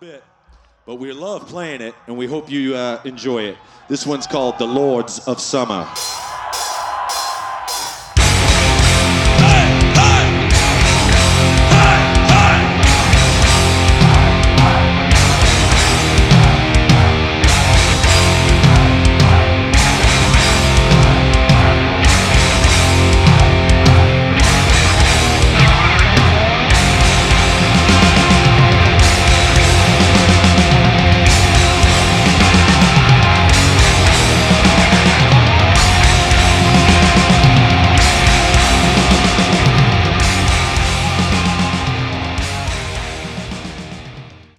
bit, but we love playing it, and we hope you enjoy it. This one's called The Lords of Summer.